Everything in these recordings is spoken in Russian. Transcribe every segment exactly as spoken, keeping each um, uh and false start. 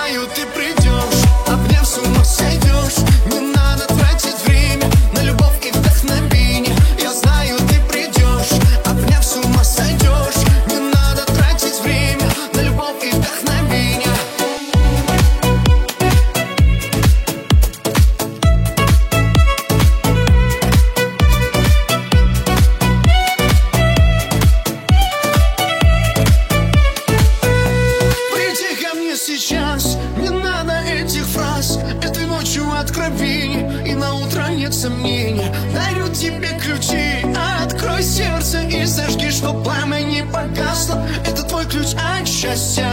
знаю, ты придешь, обняв, с ума сойдешь. Не надо тратить время на любовь и вдохновение. Я знаю, ты придешь, обняв, с ума сойдешь. Не надо тратить время на любовь и вдохновение. Приди ко мне сейчас, не надо этих фраз. Этой ночью откровений, и на утро нет сомнения. Дарю тебе ключи, открой сердце и зажги, чтоб пламя не погасло. Это твой ключ от счастья.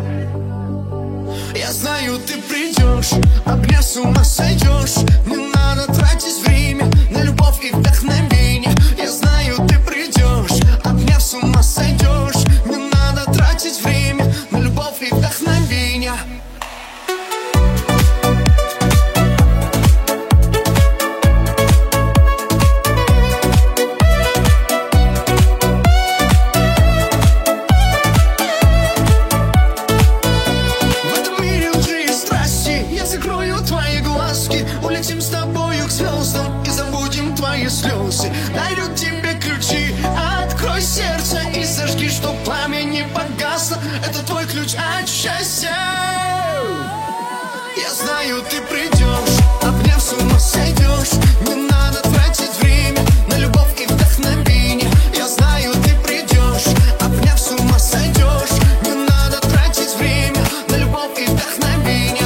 Я знаю, ты придешь, обняв, с ума сойдешь. Не надо тратить время на любовь и вдохновение. Я знаю, ты придешь, обняв, с ума сойдешь. Не надо тратить время на любовь и вдохновение. Закрою твои глазки, улетим с тобою к звездам и забудем твои слезы. Дарю тебе ключи, открой сердце и зажги, чтоб пламя не погасло. Это твой ключ от счастья. Я знаю, ты придешь, обняв, с ума сойдешь. Не надо тратить время на любовь и вдохновение. Я знаю, ты придешь, обняв, с ума сойдешь. Не надо тратить время на любовь и вдохновение.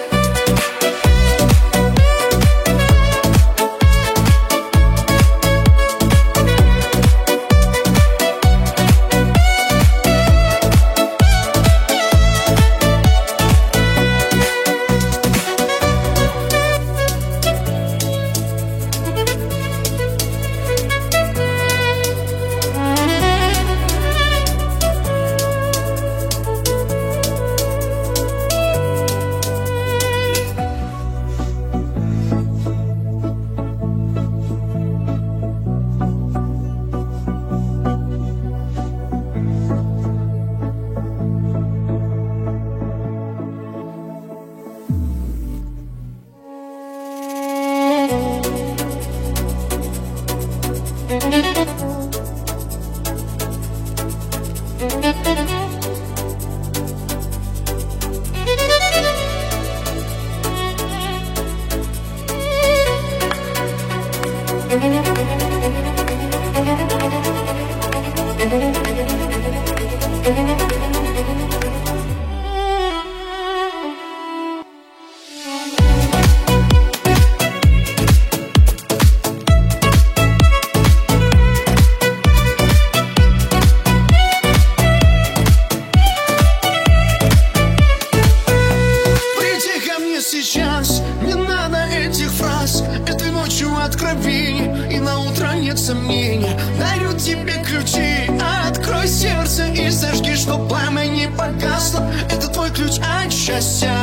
Сейчас не надо этих фраз, этой ночью откровений, и на утро нет сомнения. Дарю тебе ключи, открой сердце и зажги, чтоб пламя не погасло. Это твой ключ от счастья.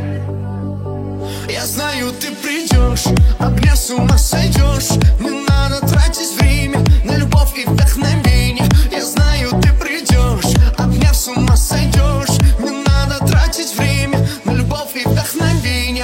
Я знаю, ты придешь, обняв, с ума сойдешь. Не надо тратить время на любовь и вдохновение. Я знаю, ты придешь, обняв, с ума сойдешь. Не надо тратить время на любовь и вдохновение.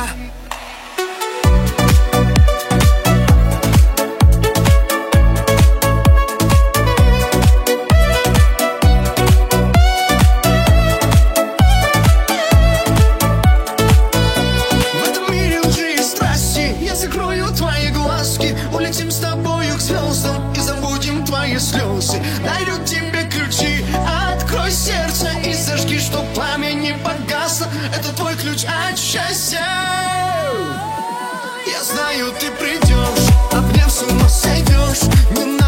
В этом мире лжи и страсти я закрою твои глазки, улетим с тобою к звездам и забудем твои слезы. Дарю тебе ключи, открой сердце и зажги, чтоб пламя не погасло. Это твой ключ от счастья. Я знаю, ты придешь, обняв, с ума сойдешь. Не